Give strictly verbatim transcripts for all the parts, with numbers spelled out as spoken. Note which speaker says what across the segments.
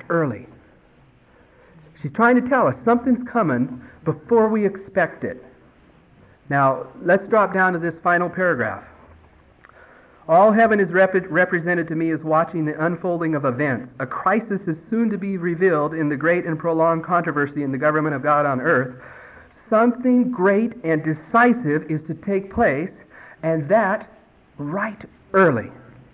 Speaker 1: early. She's trying to tell us something's coming before we expect it. Now, let's drop down to this final paragraph. All heaven is rep- represented to me as watching the unfolding of events. A crisis is soon to be revealed in the great and prolonged controversy in the government of God on earth. Something great and decisive is to take place, and that right early.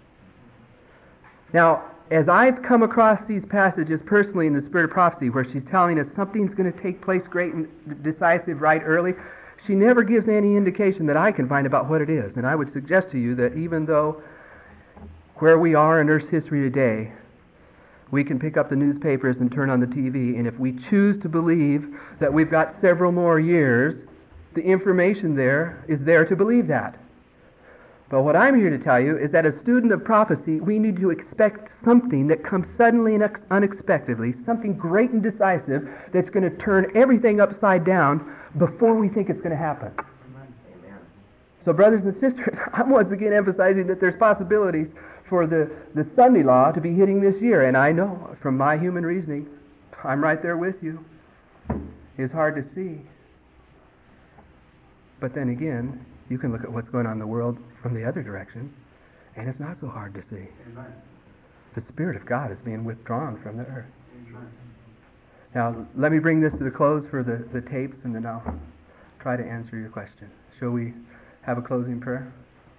Speaker 1: Now, as I've come across these passages personally in the Spirit of Prophecy, where she's telling us something's going to take place great and decisive right early, she never gives any indication that I can find about what it is. And I would suggest to you that even though where we are in Earth's history today, we can pick up the newspapers and turn on the T V, and if we choose to believe that we've got several more years, the information there is there to believe that. But what I'm here to tell you is that as a student of prophecy, we need to expect something that comes suddenly and unexpectedly, something great and decisive that's going to turn everything upside down before we think it's going to happen. Amen. So brothers and sisters, I'm once again emphasizing that there's possibilities for the, the Sunday law to be hitting this year. And I know from my human reasoning, I'm right there with you. It's hard to see. But then again, you can look at what's going on in the world from the other direction, and it's not so hard to see. Amen. The Spirit of God is being withdrawn from the earth. Amen. Now, let me bring this to the close for the, the tapes, and then I'll try to answer your question. Shall we have a closing prayer?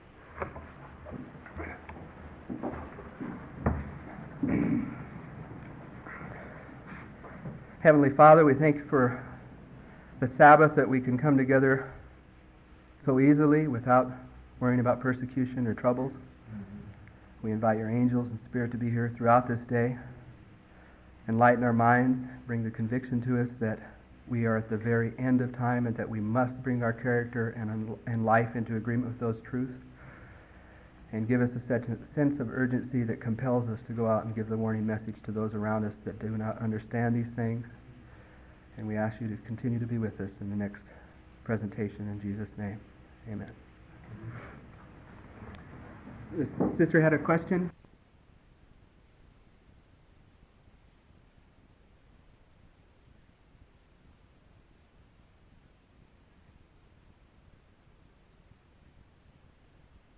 Speaker 1: Heavenly Father, we thank you for the Sabbath, that we can come together so easily without worrying about persecution or troubles. Mm-hmm. We invite your angels and Spirit to be here throughout this day. Enlighten our minds, bring the conviction to us that we are at the very end of time and that we must bring our character and, and life into agreement with those truths. And give us a sense of urgency that compels us to go out and give the warning message to those around us that do not understand these things. And we ask you to continue to be with us in the next presentation in Jesus' name. Amen. The sister had a question.